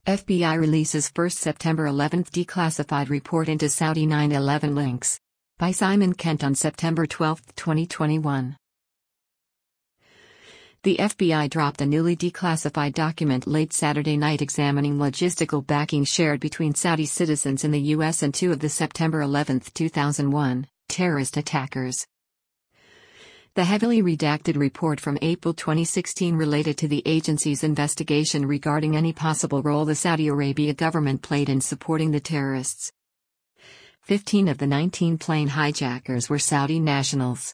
FBI releases first September 11 declassified report into Saudi 9/11 links. By Simon Kent on September 12, 2021. The FBI dropped a newly declassified document late Saturday night examining logistical backing shared between Saudi citizens in the U.S. and two of the September 11, 2001, terrorist attackers. The heavily redacted report from April 2016 related to the agency's investigation regarding any possible role the Saudi Arabia government played in supporting the terrorists. 15 of the 19 plane hijackers were Saudi nationals.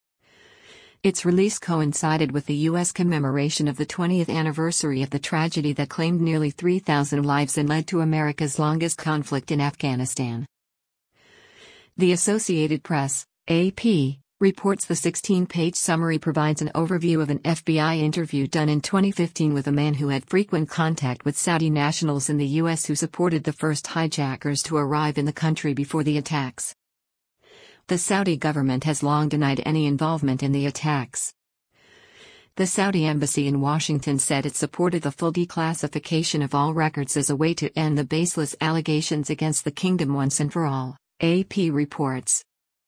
Its release coincided with the U.S. commemoration of the 20th anniversary of the tragedy that claimed nearly 3,000 lives and led to America's longest conflict in Afghanistan. The Associated Press, AP, reports the 16-page summary provides an overview of an FBI interview done in 2015 with a man who had frequent contact with Saudi nationals in the U.S. who supported the first hijackers to arrive in the country before the attacks. The Saudi government has long denied any involvement in the attacks. The Saudi embassy in Washington said it supported the full declassification of all records as a way to end the baseless allegations against the kingdom once and for all, AP reports.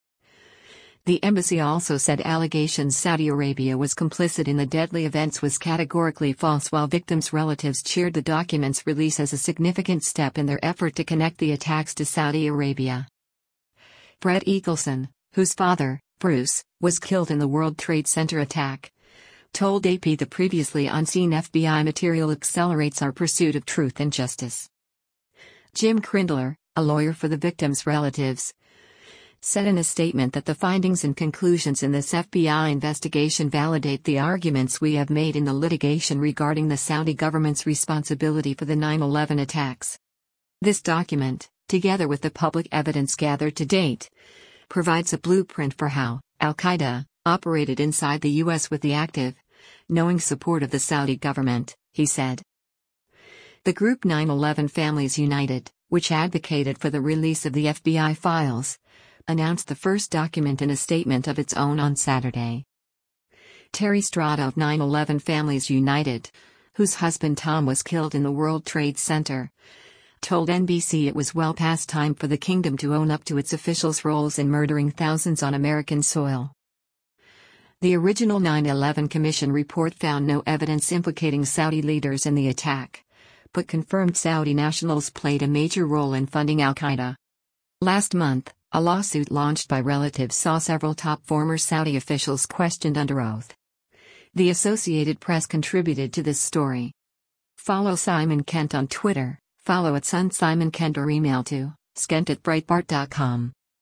The embassy also said allegations Saudi Arabia was complicit in the deadly events was categorically false, while victims' relatives cheered the document's release as a significant step in their effort to connect the attacks to Saudi Arabia. Brett Eagleson, whose father, Bruce, was killed in the World Trade Center attack, told AP the previously unseen FBI material accelerates our pursuit of truth and justice. Jim Crindler, a lawyer for the victims' relatives, said in a statement that the findings and conclusions in this FBI investigation validate the arguments we have made in the litigation regarding the Saudi government's responsibility for the 9/11 attacks. This document, together with the public evidence gathered to date, provides a blueprint for how Al-Qaeda operated inside the U.S. with the active, knowing support of the Saudi government, he said. The group 9/11 Families United, which advocated for the release of the FBI files, announced the first document in a statement of its own on Saturday. Terry Strada of 9/11 Families United, whose husband Tom was killed in the World Trade Center, told NBC it was well past time for the kingdom to own up to its officials' roles in murdering thousands on American soil. The original 9/11 Commission report found no evidence implicating Saudi leaders in the attack, but confirmed Saudi nationals played a major role in funding Al-Qaeda. Last month, a lawsuit launched by relatives saw several top former Saudi officials questioned under oath. The Associated Press contributed to this story. Follow Simon Kent on Twitter, follow @SunSimonKent or email to skent@breitbart.com.